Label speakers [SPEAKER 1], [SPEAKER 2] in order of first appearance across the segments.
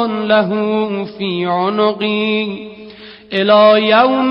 [SPEAKER 1] له في عنقي إلى يوم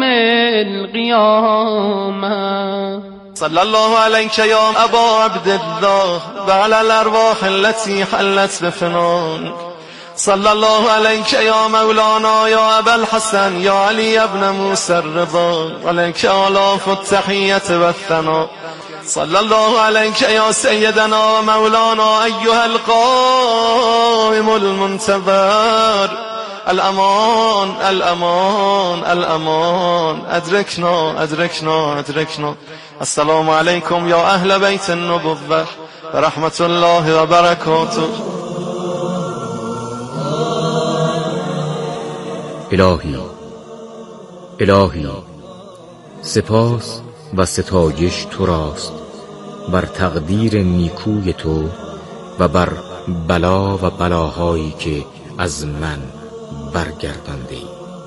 [SPEAKER 1] القيامة.
[SPEAKER 2] صلى الله عليك يا أبا عبد الله وعلى الأرواح التي حلت بفنانك. صلى الله عليك يا مولانا يا أبا الحسن يا علي بن موسى الرضا، عليك آلاف التحية والثناء. صلى الله عليك يا سيدنا ومولانا أيها القائم المنتظر، الأمان الأمان الأمان، أدركنا أدركنا أدركنا. السلام عليكم يا أهل بيت النبوة ورحمة الله وبركاته.
[SPEAKER 3] الهی سپاس و ستایش تو راست بر تقدیر نیکوی تو و بر بلا و بلاهایی که از من برگردانده ای.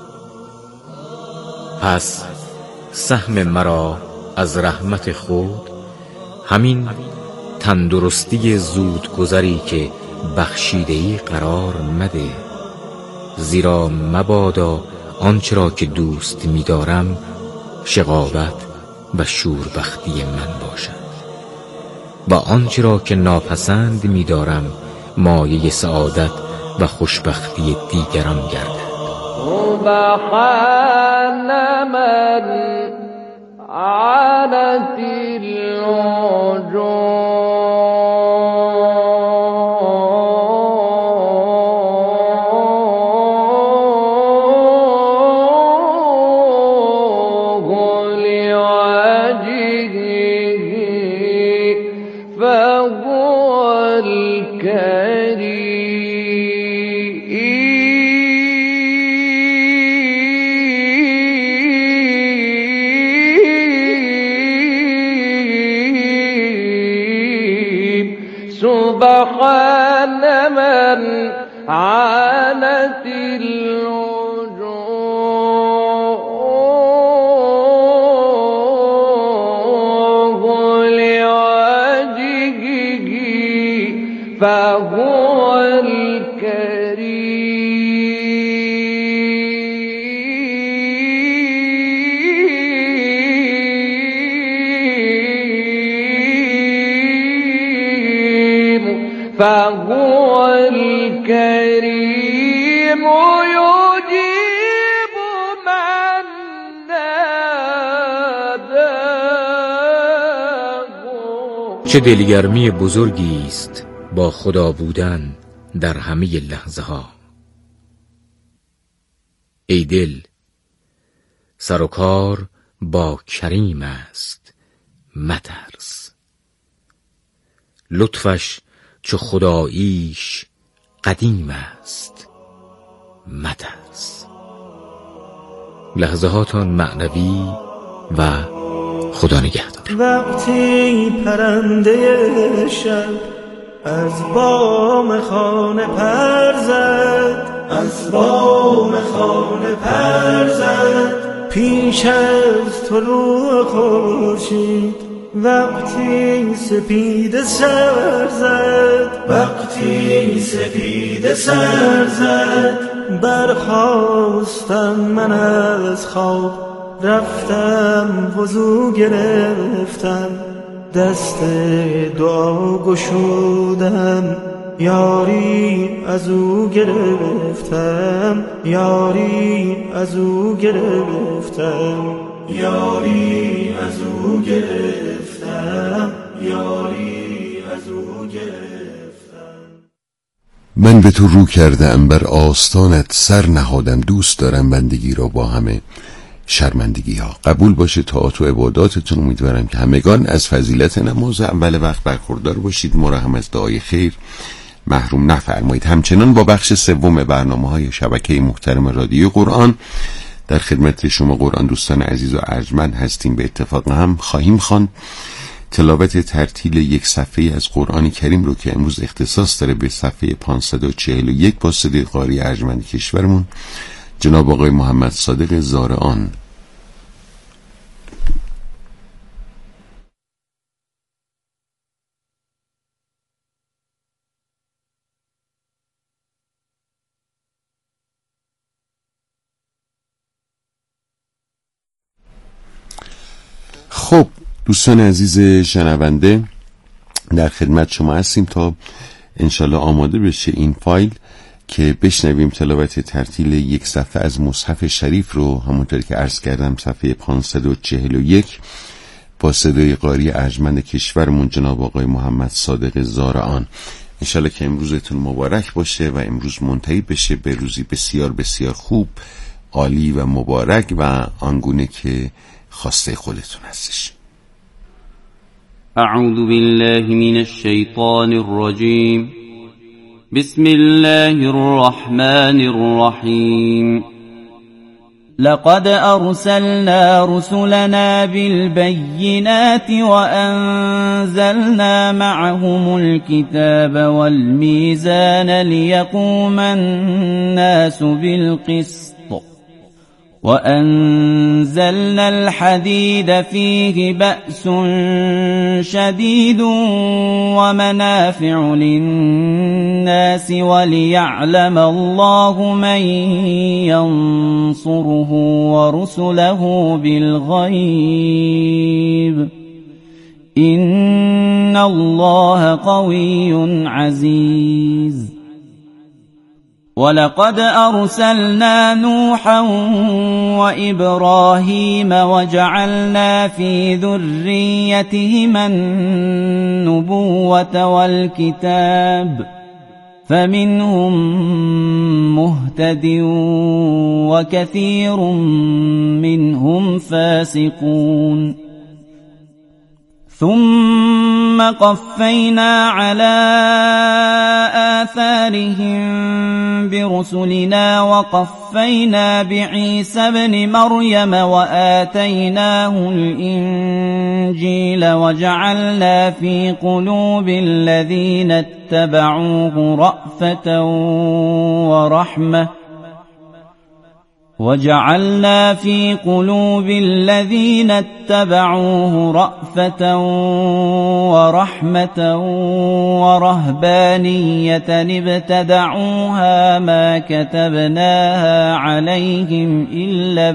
[SPEAKER 3] پس سهم مرا از رحمت خود همین تندرستی زودگذری که بخشیده ای قرار مده، زیرا مبادا آنچه را که دوست می‌دارم شقاوت و شوربختی من باشد و آنچه را که ناپسند می‌دارم مایه سعادت و خوشبختی دیگران گردد.
[SPEAKER 1] سبحان من عانت سبحان من عانت الوجوه لوجهه فهو فهو الكريم يجيب من ناداه.
[SPEAKER 3] چه دلگرمی بزرگی است با خدا بودن در همه لحظه ها. ای دل، سر و کار با کریم است، مترس. لطفش چو خداییش قدیم است، مترس. لحظهاتان معنوی و خدا نگهدار.
[SPEAKER 4] وقتی پرنده شب از بام خانه پر زد، از بام خانه پر زد، پیش از طلوع خورشید وقتی سپیده سر زد، وقتی سپیده سر زد، برخاستم من از خواب، رفتم وضو گرفتم، دست دعا گشودم، یاری از او گرفتم، یاری از او گرفتم، یاری از او گرفتم، یاری از او گرفتم.
[SPEAKER 5] من به تو رو کردم، بر آستانت سر نهادم، دوست دارم بندگی را با همه شرمندگی ها. قبول باشه طاعات و عباداتتون. امیدوارم که همگان از فضیلت نماز اول وقت برخوردار باشید. ما را هم از دعای خیر محروم نفرمایید. همچنان با بخش سوم برنامه‌های شبکه محترم رادیو قرآن در خدمت شما قرآن دوستان عزیز و ارجمند هستیم. به اتفاق هم خواهیم خواند تلاوت ترتیل یک صفحه از قرآن کریم رو که امروز اختصاص داره به صفحه 541 با صدای قاری ارجمند کشورمون جناب آقای محمد صادق زارعان. خب دوستان عزیز شنونده، در خدمت شما هستیم تا انشالله آماده بشه این فایل که بشنویم تلاوت ترتیل یک صفحه از مصحف شریف رو، همونطوری که عرض کردم صفحه 541 با صدای قاری ارجمند کشورمون جناب آقای محمد صادق زارعان. انشالله که امروزتون مبارک باشه و امروز منتهی بشه به روزی بسیار بسیار خوب، عالی و مبارک و آنگونه که خواسته خودتون هستش.
[SPEAKER 6] اعوذ بالله من الشیطان الرجیم. بسم الله الرحمن الرحیم. لقد أرسلنا رسلنا بالبينات وأنزلنا معهم الكتاب والميزان ليقوم الناس بالقسط وأنزلنا الحديد فيه بأس شديد ومنافع للناس وليعلم الله من ينصره ورسله بالغيب إن الله قوي عزيز. ولقد أرسلنا نوحا وإبراهيم وجعلنا في ذريتهما النبوة والكتاب فمنهم مهتد وكثير منهم فاسقون. ثم قفينا على آثارهم برسلنا وقفينا بعيسى ابن مريم وآتيناه الإنجيل وجعلنا في قلوب الذين اتبعوه رأفة ورحمة ورهبانية ابتدعوها ما كتبناها عليهم إلا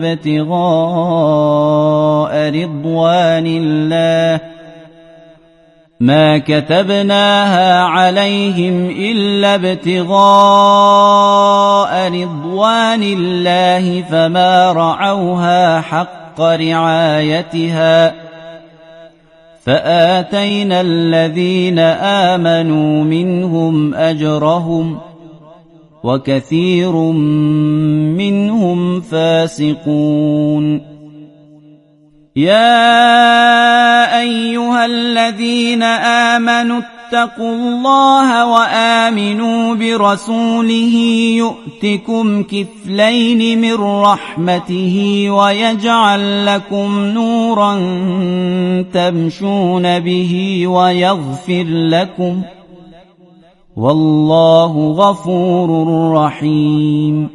[SPEAKER 6] ابتغاء رضوان الله فما رعوها حق رعايتها فآتينا الذين آمنوا منهم أجرهم وكثير منهم فاسقون. يا أيها الذين آمنوا اتقوا الله وآمنوا برسوله يؤتكم كفلين من رحمته ويجعل لكم نورا تمشون به ويغفر لكم والله غفور رحيم.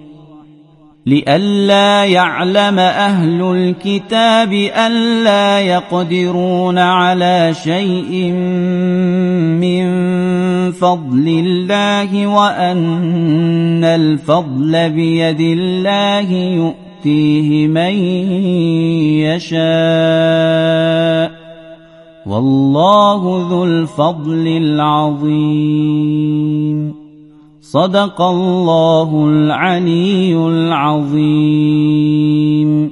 [SPEAKER 6] لئلا يعلم أهل الكتاب ألا يقدرون على شيء من فضل الله وأن الفضل بيد الله يؤتيه من يشاء والله ذو الفضل العظيم. صدق الله العلي العظيم.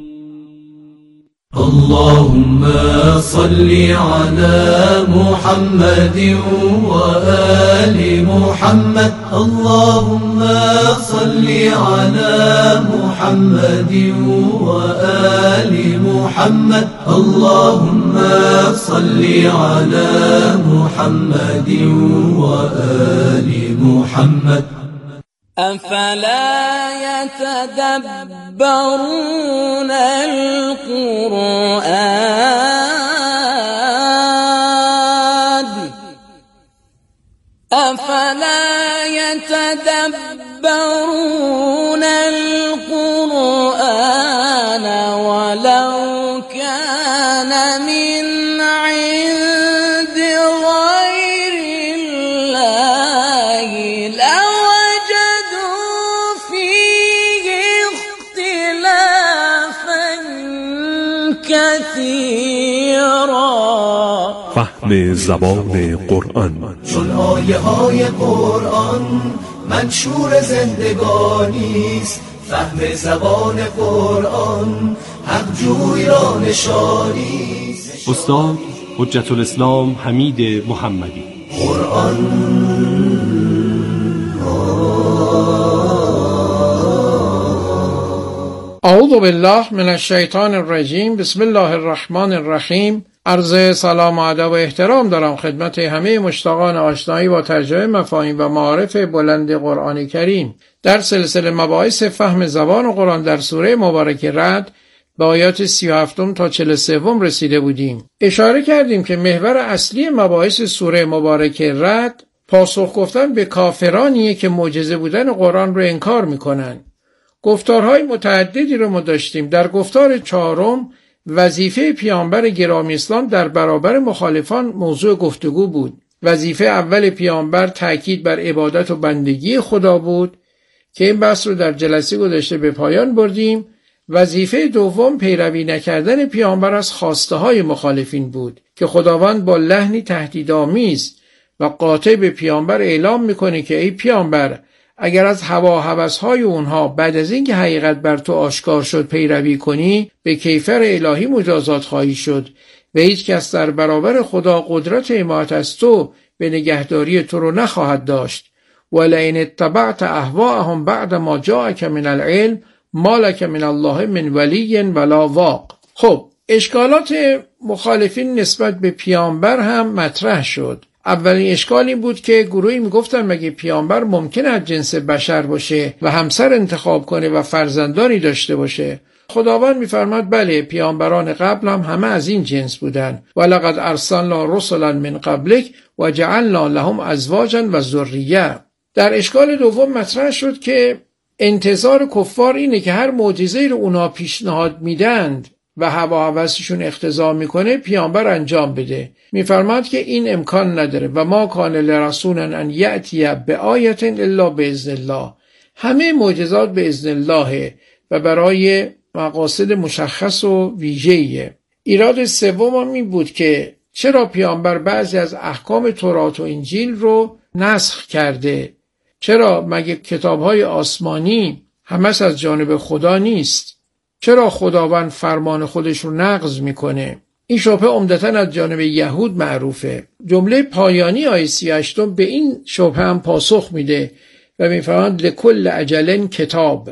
[SPEAKER 7] اللهم صل على محمد وآل محمد. اللهم صل على محمد وآل محمد. اللهم صل على محمد وآل محمد.
[SPEAKER 1] أفلا يتدبرون القرآن ولو كان من عند غير الله لوجدوا فيه اختلافا كثيرا
[SPEAKER 8] فهم زبان قرآن.
[SPEAKER 7] چون آیه های قرآن منشور زندگانی است، فهم زبان قرآن حق جوی را نشانی است.
[SPEAKER 8] استاد حجت الاسلام حمید محمدی.
[SPEAKER 7] قرآن
[SPEAKER 9] اعوذ بالله من الشیطان الرجیم. بسم الله الرحمن الرحیم. عرض سلام و ادب و احترام دارم خدمت همه مشتاقان آشنایی با ترجمه مفاهیم و معارف بلند قرآن کریم. در سلسله مباحث فهم زبان قرآن در سوره مبارک رعد به آیات 37 تا 43 رسیده بودیم. اشاره کردیم که محور اصلی مباحث سوره مبارک رعد پاسخ گفتن به کافرانیه که معجزه بودن قرآن رو انکار میکنن. گفتارهای متعددی رو ما داشتیم. در گفتار چهارم وظیفه پیامبر گرامی اسلام در برابر مخالفان موضوع گفتگو بود. وظیفه اول پیامبر تأکید بر عبادت و بندگی خدا بود که این بحث رو در جلسه گذشته به پایان بردیم. وظیفه دوم پیروی نکردن پیامبر از خواسته های مخالفین بود که خداوند با لحنی تهدیدآمیز و قاطع به پیامبر اعلام میکنه که ای پیامبر، اگر از هوا و هوس‌های اونها بعد از اینکه حقیقت بر تو آشکار شد پیروی کنی، به کیفر الهی مجازات خواهی شد و هیچ کس در برابر خدا قدرت حمایت از تو به نگهداری تو رو نخواهد داشت. ولئن اتبعت اهواءهم بعد ما جاءک من العلم ما لک من الله من ولی ولا واق. خب، اشکالات مخالفین نسبت به پیامبر هم مطرح شد. اولین اشکال این بود که گروهی میگفتن مگه پیامبر ممکنه از جنس بشر باشه و همسر انتخاب کنه و فرزندانی داشته باشه؟ خداوند میفرماد بله، پیامبران قبل هم همه از این جنس بودن. ولقد ارسلنا رسلا من قبلک و جعلنا لهم ازواجا و ذریه. در اشکال دوم مطرح شد که انتظار کفار اینه که هر معجزه‌ای رو اونا پیشنهاد میدند و هوا هوسشون اقتضا میکنه پیامبر انجام بده. میفرماد که این امکان نداره و ما کان لرسول ان یأتی بآیة الا باذن الله. همه معجزات به اذن الله و برای مقاصد مشخص و ویژه‌ایه. ایراد سوم این بود که چرا پیامبر بعضی از احکام تورات و انجیل رو نسخ کرده؟ چرا مگه کتاب‌های آسمانی همش از جانب خدا نیست؟ چرا خداوند فرمان خودش رو نقض میکنه؟ این شبهه عمدتاً از جانب یهود معروفه. جمله پایانی آیه 38 به این شبهه هم پاسخ میده و میفرماند لکل اجل کتاب.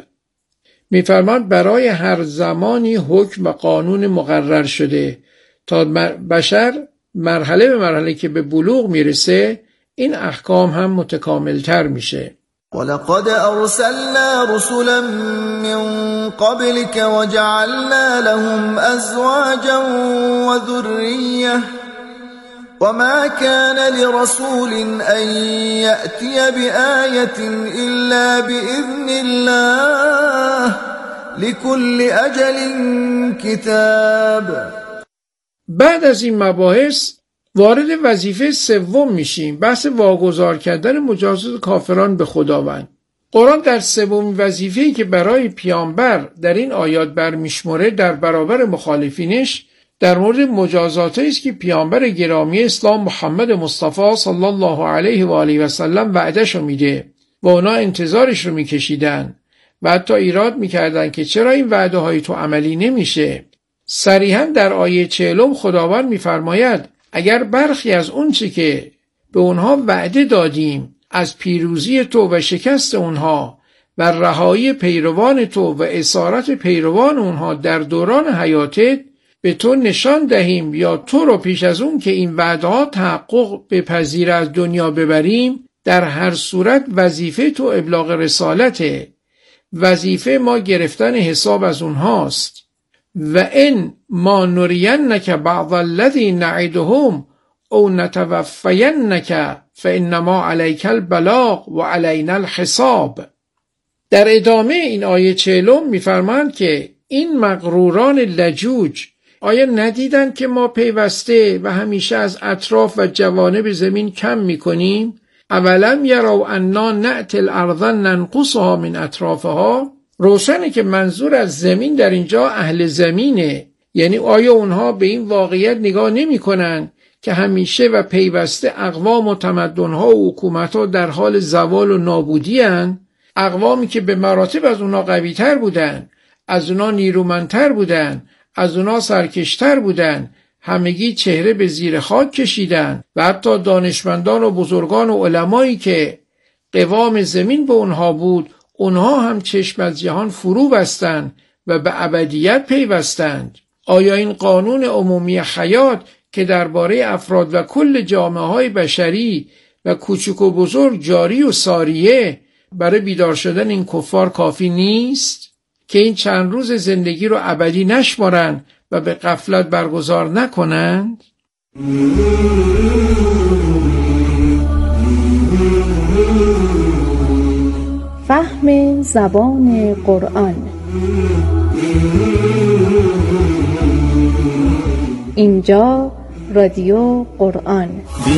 [SPEAKER 9] میفرماند برای هر زمانی حکم و قانون مقرر شده تا بشر مرحله به مرحله که به بلوغ میرسه این احکام هم متکاملتر میشه.
[SPEAKER 10] ولقد أرسلنا رسلا من قبلك وجعلنا لهم أزواجا وذرية وما كان لرسول أن يأتي بآية إلا بإذن الله لكل أجل كتاب.
[SPEAKER 9] بعد از این مباحث وارد وظیفه سوم میشیم، بحث واگذار کردن مجازات کافران به خداوند. قرآن در سومین وظیفه‌ای که برای پیامبر در این آیات برمیشمره در برابر مخالفینش در مورد مجازاتی است که پیامبر گرامی اسلام محمد مصطفی صلی الله علیه و آله و سلم وعده‌شو میده و اونا انتظارش رو میکشیدن و حتی ایراد میکردن که چرا این وعده های تو عملی نمیشه. صریحاً در آیه 40 خداوند میفرماید اگر برخی از اون چی که به اونها وعده دادیم از پیروزی تو و شکست اونها و رهایی پیروان تو و اسارت پیروان اونها در دوران حیاتت به تو نشان دهیم یا تو رو پیش از اون که این وعده ها تحقق بپذیر از دنیا ببریم، در هر صورت وظیفه تو ابلاغ رسالته. وظیفه ما گرفتن حساب از اونهاست. و ان ما نرینک بعض الذی نعدهم او نتوفینک فانما علیک البلاغ و علینا الحساب. در ادامه این آیه 40 میفرماند که این مغروران لجوج آیا ندیدن که ما پیوسته و همیشه از اطراف و جوانب زمین کم میکنیم؟ اولم یروا انا نأتی الارض ننقصها من اطرافها. روشنه که منظور از زمین در اینجا اهل زمینه. یعنی آیا اونها به این واقعیت نگاه نمی کنن که همیشه و پیوسته اقوام و تمدن‌ها و حکومت‌ها در حال زوال و نابودی هستند، اقوامی که به مراتب از اونا قوی‌تر بودن، از اونا نیرومندتر بودن، از اونا سرکشتر بودن، همگی چهره به زیر خاک کشیدن و حتی دانشمندان و بزرگان و علمایی که قوام زمین به اونها بود، اونها هم چشم از جهان فرو بستند و به ابدیت پیوستند. آیا این قانون عمومی حیات که درباره افراد و کل جامعه‌های بشری و کوچک و بزرگ جاری و ساریه برای بیدار شدن این کفار کافی نیست که این چند روز زندگی رو ابدی نشمارند و به غفلت برگزار نکنند؟
[SPEAKER 11] فهم زبان قرآن. اینجا رادیو قرآن.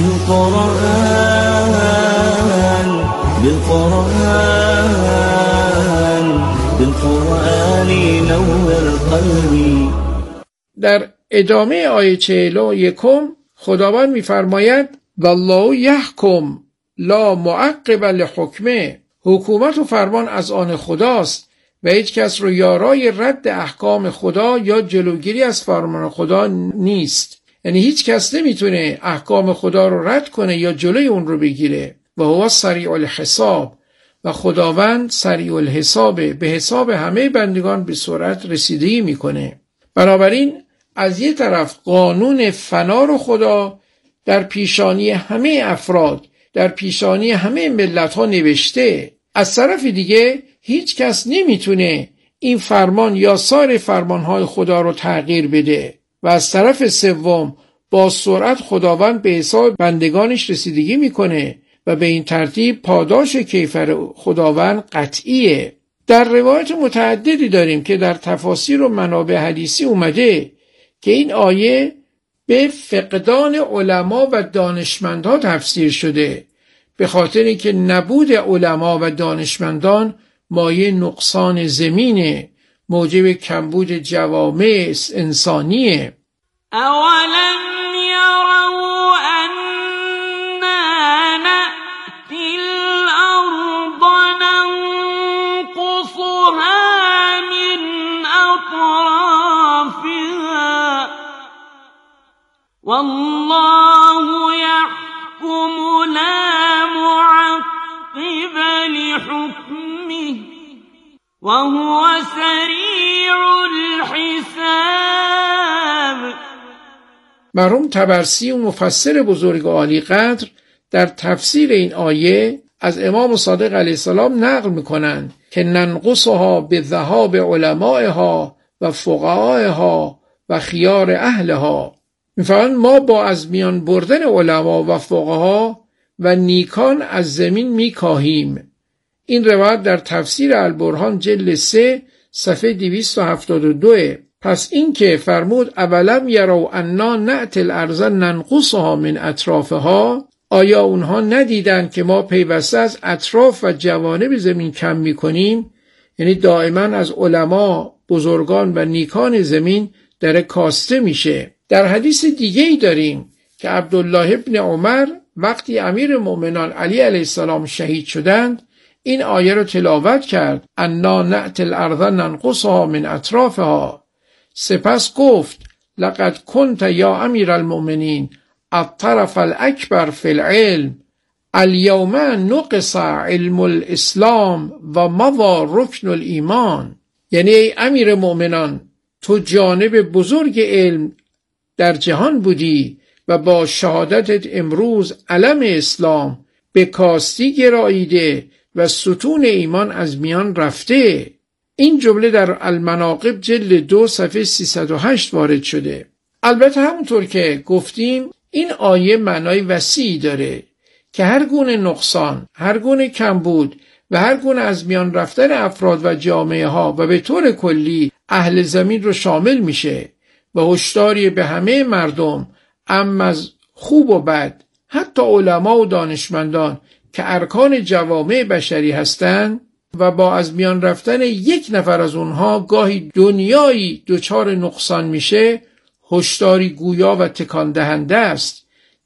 [SPEAKER 7] بالقرآن نور قلبی.
[SPEAKER 9] در ادامه آیه 41 خداوند می‌فرماید والله یحکم لا معقب لحکمه. حکومت و فرمان از آن خداست و هیچ کس رو یارای رد احکام خدا یا جلوگیری از فرمان خدا نیست. یعنی هیچ کس نمیتونه احکام خدا رو رد کنه یا جلوی اون رو بگیره. و هو سریع الحساب، و خداوند سریع الحسابه، به حساب همه بندگان به سرعت رسیدگی میکنه. بنابراین از یه طرف قانون فنا رو خدا در پیشانی همه افراد، در پیشانی همه ملت ها نوشته، از طرف دیگه هیچ کس نمیتونه این فرمان یا سایر فرمانهای خدا رو تغییر بده و از طرف سوم با سرعت خداوند به حساب بندگانش رسیدگی میکنه و به این ترتیب پاداش کیفر خداوند قطعیه. در روایت متعددی داریم که در تفاسیر و منابع حدیثی اومده که این آیه به فقدان علما و دانشمندها تفسیر شده، به خاطر اینکه نبود علما و دانشمندان مایه نقصان زمینه، موجب کمبود جوامع انسانیه.
[SPEAKER 1] اولم یروا انا نأتی الارض ننقصها من اطرافها والله يحكم لا معقب لحكمه وهو سریع الحساب.
[SPEAKER 9] مرحوم طبرسی و مفسر بزرگ عالی قدر در تفسیر این آیه از امام صادق علیه السلام نقل میکنند که ننقصها به ذهاب علمائها و فقهائها و خیار اهلها. میفرمایند ما با از میان بردن علما و فقها و نیکان از زمین میکاهیم. این روایت در تفسیر البرهان جلد 3 صفحه 272. پس این که فرمود اولم یروا انا نأتی الارض ننقصها من اطرافها، آیا اونها ندیدن که ما پیوسته از اطراف و جوانب زمین کم میکنیم؟ یعنی دائما از علما، بزرگان و نیکان زمین در کاسته میشه. در حدیث دیگه‌ای داریم که عبدالله ابن عمر وقتی امیر مؤمنان علی علیه السلام شهید شدند این آیه رو تلاوت کرد انا نأتی الارض ننقصها من اطرافها. سپس گفت لقد کنت یا امیر المؤمنین الطرف الاکبر فی العلم الیوم نقص علم الاسلام و مضى رکن الایمان. یعنی ای امیر مؤمنان تو جانب بزرگ علم در جهان بودی و با شهادتت امروز علم اسلام به کاستی گراییده و ستون ایمان از میان رفته. این جمله در المناقب جلد 2 صفحه 308 وارد شده. البته همونطور که گفتیم این آیه معنای وسیعی داره که هر گونه نقصان، هر گونه کمبود و هر گونه از میان رفتن افراد و جامعه ها و به طور کلی اهل زمین رو شامل میشه و هشداری به همه مردم ام از خوب و بد، حتی علما و دانشمندان که ارکان جوامع بشری هستند و با از میان رفتن یک نفر از اونها گاهی دنیایی دچار نقصان میشه، هشداری گویا و تکان دهنده است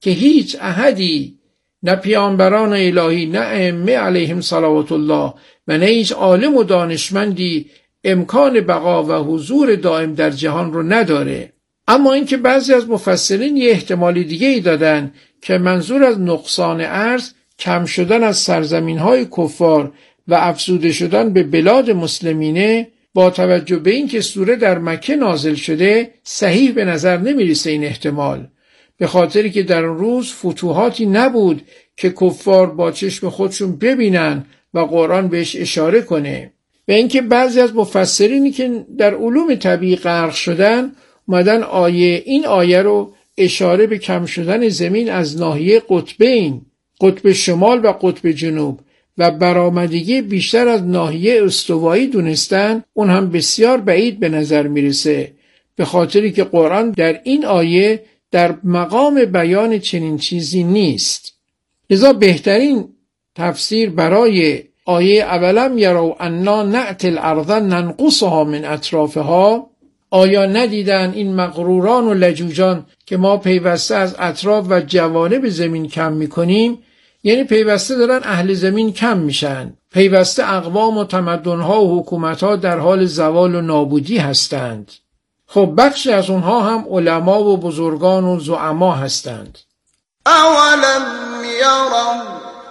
[SPEAKER 9] که هیچ احدی، نه پیامبران الهی، نه ائمه علیهم صلوات الله و نه هیچ عالم و دانشمندی امکان بقا و حضور دائم در جهان رو نداره. اما اینکه بعضی از مفسرین یه احتمال دیگه ای دادن که منظور از نقصان ارض کم شدن از سرزمین‌های کفار و افزوده شدن به بلاد مسلمینه، با توجه به اینکه سوره در مکه نازل شده صحیح به نظر نمیرسه این احتمال، به خاطری که در اون روز فتوحاتی نبود که کفار با چشم خودشون ببینن و قرآن بهش اشاره کنه. و اینکه بعضی از مفسرینی که در علوم طبیعی غرق شدن اومدن این آیه رو اشاره به کم شدن زمین از ناحیه قطبین، قطب شمال و قطب جنوب، و برآمدگی بیشتر از ناحیه استوایی دونستن، اون هم بسیار بعید به نظر میرسه، به خاطری که قرآن در این آیه در مقام بیان چنین چیزی نیست. لذا بهترین تفسیر برای آیه اولم یرو انا نأتی الارض ننقصها من اطرافها، آیا ندیدن این مغروران و لجوجان که ما پیوسته از اطراف و جوانب زمین کم میکنیم، یعنی پیوسته دارن اهل زمین کم میشن، پیوسته اقوام و تمدنها و حکومتها در حال زوال و نابودی هستند. خب بخشی از اونها هم علما و بزرگان و زعما هستند.
[SPEAKER 10] اولم یروا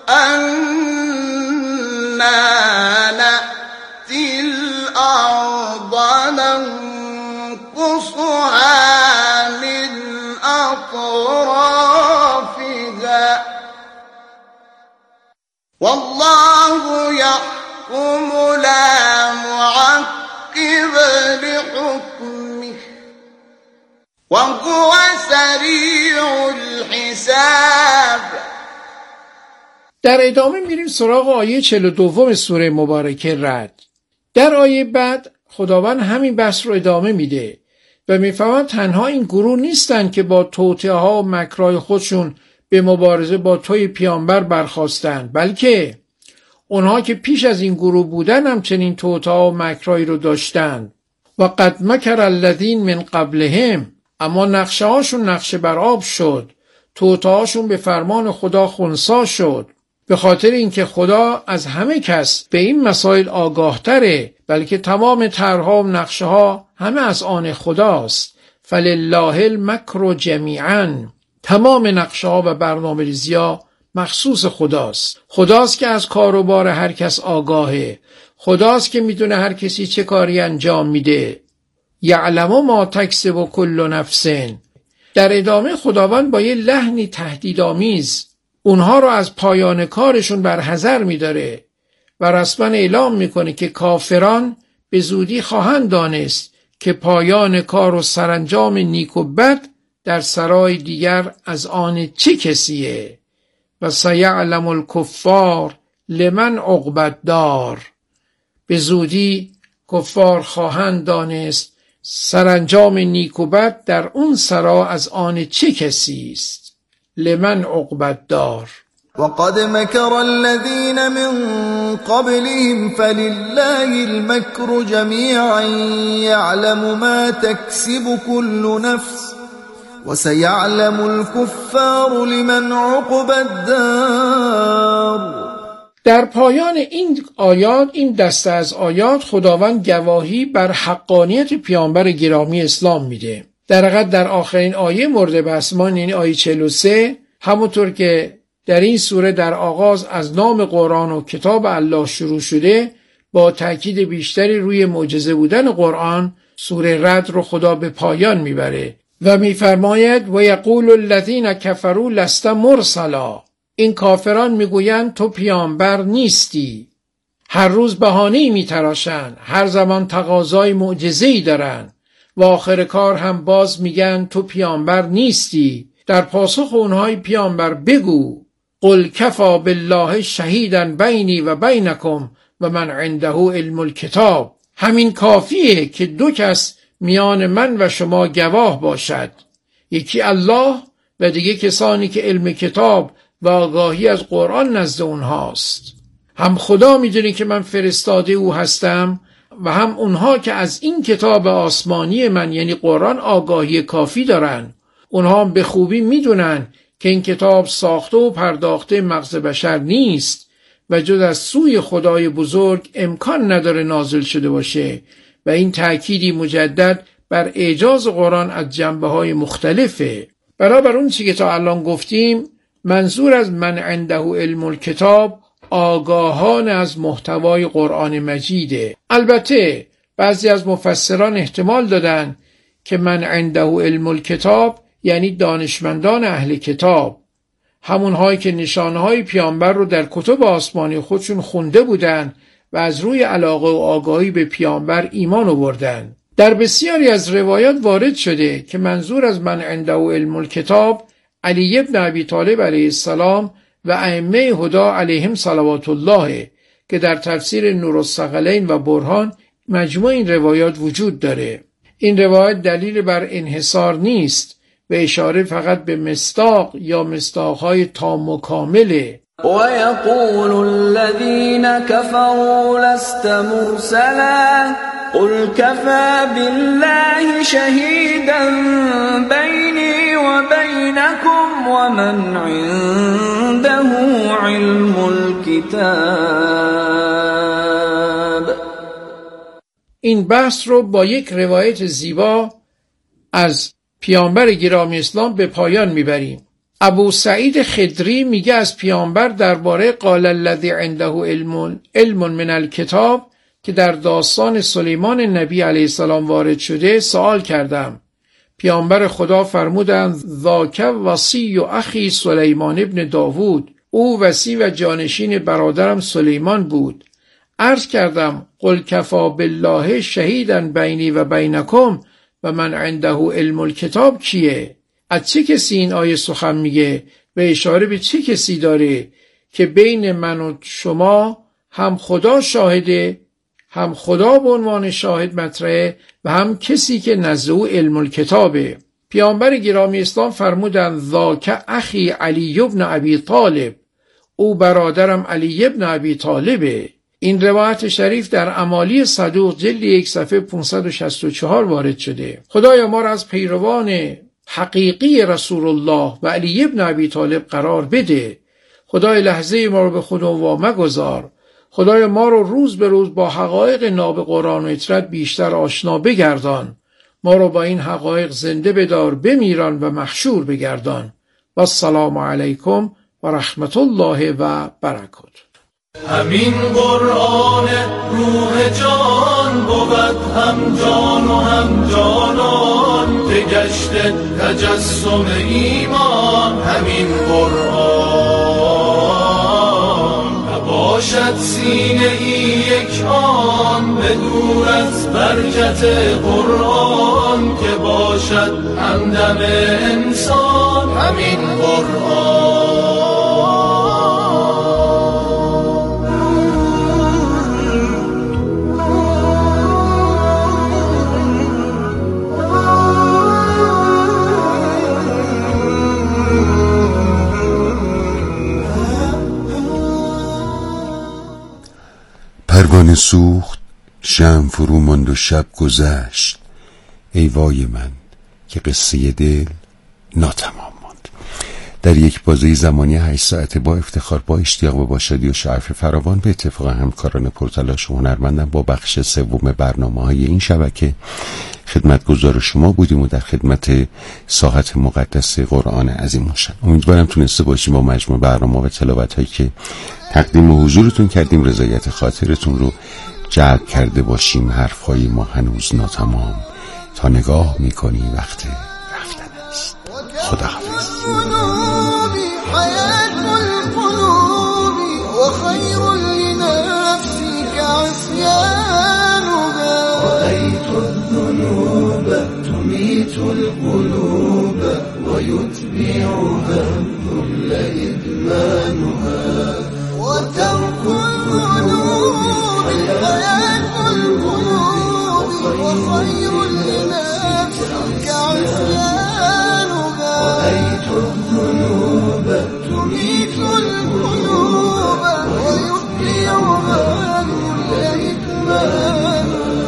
[SPEAKER 10] انا نأتی الارض ننقصها من اطرافها والله يحكم لا معقب لحكمه وهو سریع الحساب.
[SPEAKER 9] در ادامه میریم سراغ آیه 42 سوره مبارکه رعد. در آیه بعد خداوند همین بحث رو ادامه میده و میفهمد تنها این گروه نیستن که با توطئه ها و مکرهای خودشون به مبارزه با توی پیامبر برخاستن، بلکه اونها که پیش از این گروه بودن هم چنین توطئه و مکرهایی رو داشتن. و قد مکر الذین من قبلهم، اما نقشه هاشون نقشه بر آب شد، توطئه هاشون به فرمان خدا خنثی شد، به خاطر اینکه خدا از همه کس به این مسائل آگاه تره، بلکه تمام طرحها و نقشه ها همه از آن خداست. فلله المکر جمیعا، تمام نقشه ها و برنامه ریزی ها مخصوص خداست. خداست که از کار و بار هر کس آگاهه، خداست که میدونه هر کسی چه کاری انجام میده. یعلم ما تکسب کل نفس. در ادامه خداوند با یه لحنی تهدیدآمیز اونها رو از پایان کارشون برحذر میداره و رسما اعلام میکنه که کافران به زودی خواهند دانست که پایان کار و سرانجام نیک و بد در سرای دیگر از آن چه کسیه. و سیعلم الکفار لمن عقبی الدار، به زودی کفار خواهند دانست سرانجام نیک و بد در اون سرا از آن چه کسی است. لمن عقبی الدار.
[SPEAKER 10] وقد مكر الذين من قبلهم فلله المكر جميعا يعلم ما تكسب كل نفس وسيعلم الكفار لمن عقبى الدار.
[SPEAKER 9] در پایان این آیات، این دسته از آیات، خداوند گواهی بر حقانیت پیامبر گرامی اسلام میده. در حقیقت در آخرین آیه مورد بحث ما، یعنی آیه 43، همونطور که در این سوره در آغاز از نام قرآن و کتاب الله شروع شده، با تأکید بیشتری روی معجزه بودن قرآن، سوره رعد رو خدا به پایان میبره و میفرماید و یقول الذین کفروا لست مرسلا. این کافران میگویند تو پیامبر نیستی. هر روز بهانه‌ای میتراشن، هر زمان تقاضای معجزه‌ای دارن و آخر کار هم باز میگن تو پیامبر نیستی. در پاسخ اونهای پیامبر بگو قل کفا بالله شهیدا بینی و بینکم و من عنده علم الکتاب. همین کافیه که دو کس میان من و شما گواه باشد، یکی الله و دیگه کسانی که علم کتاب و آگاهی از قرآن نزد اونهاست. هم خدا میدونه که من فرستاده او هستم و هم اونها که از این کتاب آسمانی من یعنی قرآن آگاهی کافی دارن. اونها هم به خوبی میدونن که این کتاب ساخته و پرداخته مغز بشر نیست و جز از سوی خدای بزرگ امکان نداره نازل شده باشه و این تأکیدی مجدد بر اعجاز قرآن از جنبه‌های مختلفه. برابر اون چی که تا الان گفتیم، منظور از من عنده علم الکتاب آگاهان از محتوای قرآن مجیده. البته بعضی از مفسران احتمال دادن که من عنده علم الکتاب یعنی دانشمندان اهل کتاب، همونهایی که نشانهای پیامبر رو در کتب آسمانی خودشون خونده بودن و از روی علاقه و آگاهی به پیامبر ایمان آوردن. در بسیاری از روایات وارد شده که منظور از من عنده علم الکتاب علی ابن ابی طالب علیه السلام و ائمه هدی علیهم صلوات الله که در تفسیر نورالثقلین و برهان مجموع این روایات وجود داره. این روایت دلیل بر انحصار نیست و اشاره فقط به مصداق یا مصداقهای تام و کامله.
[SPEAKER 7] وَيَقُولُ الَّذِينَ كَفَرُوا لَسْتَ مُرْسَلًا قُلْ كَفَى بِاللَّهِ شَهِيدًا بَيْنِي وَبَيْنَكُمْ وَمَنْ عِندَهُ عِلْمُ الْكِتَابِ.
[SPEAKER 9] این بحث رو با یک روایت زیبا از پیامبر گرامی اسلام به پایان میبریم. ابو سعید خدری میگه از پیامبر درباره قال الذی عنده علم من الکتاب که در داستان سلیمان نبی علیه السلام وارد شده سوال کردم. پیامبر خدا فرمودند ذاک وصی و اخی سلیمان ابن داوود، او وصی و جانشین برادرم سلیمان بود. عرض کردم قل کفا بالله شهیدا بینی و بینکم و من عنده علم الکتاب کیه؟ از چه کسی این آیه سخن میگه و اشاره به چه کسی داره که بین من و شما هم خدا شاهده، هم خدا به عنوان شاهد مطرحه و هم کسی که نزد او علم الکتابه. پیامبر گرامی اسلام فرمودند ذاک اخی علی ابن ابی طالب، او برادرم علی ابن ابی طالبه. این روایت شریف در امالی صدوق جلد 1 صفحه 564 وارد شده. خدایا ما را از پیروان حقیقی رسول الله و علی ابن ابی طالب قرار بده. خدای لحظه ما رو به خود وا مگذار. خدای ما رو روز به روز با حقایق ناب قرآن و اطرت بیشتر آشنا بگردان. ما رو با این حقایق زنده بدار، بمیران و محشور بگردان. و السلام علیکم و رحمت الله و برکاته.
[SPEAKER 12] همین قرآن روح جان بود، هم جان و هم جانان به گشت تجسم ایمان. همین قرآن نباشد سینه ای یک آن به دور از برکت قرآن که باشد همدم انسان. همین قرآن
[SPEAKER 5] پروانه سوخت، شمع فرو ماند و شب گذشت. ای وای من که قصه دل ناتمام ماند. در یک بازه زمانی 8 ساعته با افتخار، با اشتیاق و با شادی و شعف فراوان به اتفاق همکاران پرتلاش و هنرمندم با بخش سوم برنامه‌های این شبکه خدمتگزار شما بودیم و در خدمت ساحت مقدس قرآن عظیم شد. امیدوارم تونسته باشیم با مجموع برنامه و تلاوت‌هایی که تقدیم حضورتون کردیم رضایت خاطرتون رو جلب کرده باشیم. حرفهای ما هنوز ناتمام، تا نگاه میکنی وقت رفتن است. خداحافظ.
[SPEAKER 10] تميت القلوب ويتبعها الذل إدمانها وترك الذنوب حياة